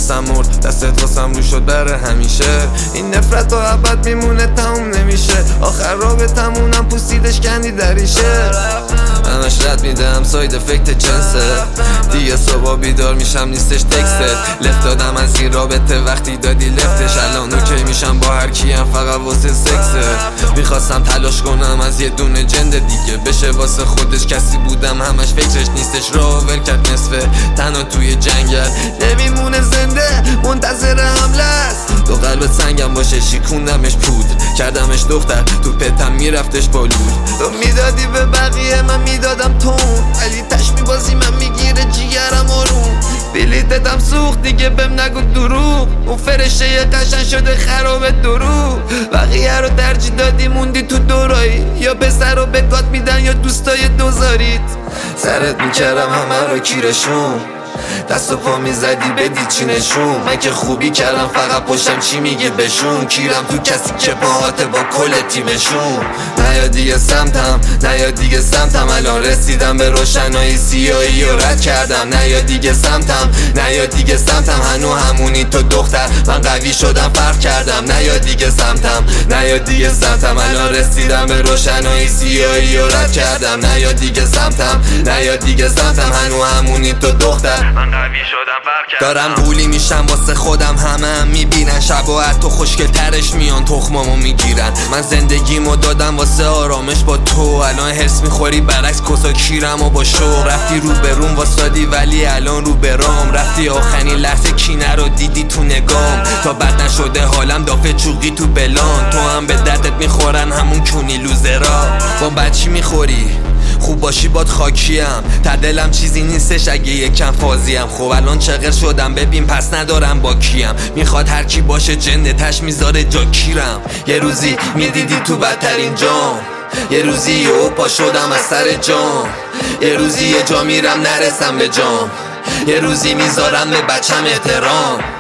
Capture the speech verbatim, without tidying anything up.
واسم مرد، دستت واسم رو شد بره همیشه. این نفرت تا ابد میمونه تموم نمیشه، آخر رابطمونم پوسیدش کندی دریشه. همش رد میدم ساید افکت جنسه، دیگه صبح بیدار میشم نیستش تکسته. لفت دادم از این رابطه وقتی دادی لفتش، الان اوکی میشم با هر کیم فقط واسه سکسه. میخواستم تلاش کنم از یه دونه جنده دیگه بشه واسه خودش، کسی بودم همش فکرش نیستش، راه ول کرد نصفه تنها توی جنگل نمیمونه زنده منتظر حمله است. تو قلبت سنگم باشه شیکوندمش پودر، کردمش دختر تو پتم میرفتش با لور. تو میدادی به بقیه من میدادم تون، علی تش میبازی من میگیره جیگرم آروم. بلیتتم سوخت دیگه بهم نگو دروغ، اون فرشه قشنگ شده خراب دروغ. بقیه رو ترجیح دادی موندی تو دورایی، یا پسر رو به گات میدن یا دوستای دوزاریت. سرت میکردم همه رو کیرشون، دست و پا میزدی بدی چی نشون. من که خوبی کردم فقط پشتم چی میگه بشون، کیرم تو کسی که پاهاته با کل تیمشون. نه یا دیگه سمتم، نه یا دیگه سمتم، الان رسیدم به روشنایی سیاهی و رد کردم. نه یا دیگه سمتم، نه یا دیگه سمتم، هنو همونی تو دختر من قوی شدم فرق کردم. نه یا دیگه سمتم، نه یا دیگه سمتم، الان رسیدم به روشنایی سیاهی و رد کردم. نه یا دیگه سمتم، نه یا دیگه سمتم، هنو همونی تو دختر من قوی شدم فرق کردم. دارم قولی میشم واسه خودم، همه هم میبینن شب و حتی خوشگل ترش میان تخمامو میگیرن. من زندگیمو دادم واسه آرامش با تو، الان هرس میخوری برعکس کسا کیرم و با شو. رفتی رو بروم واسادی ولی الان رو برام، رفتی آخرین لحظه کینه رو دیدی تو نگام. تا بد نشده حالم دافه چوقی تو بلان، تو هم به دردت میخورن همون کونی لوزرا. با بچی میخوری خوب باشی باد خاکیم، تا دلم چیزی نیستش اگه یکم فازیم. خب الان چقدر شدم ببین پس ندارم با کیم، میخواد هر کی باشه جنده تش میذاره جا کیرم. یه روزی میدیدی تو بدترین جام، یه روزی یهو پا شدم از سر جام، یه روزی یه جا میرم نرسم به جام، یه روزی میذارم به بچم احترام.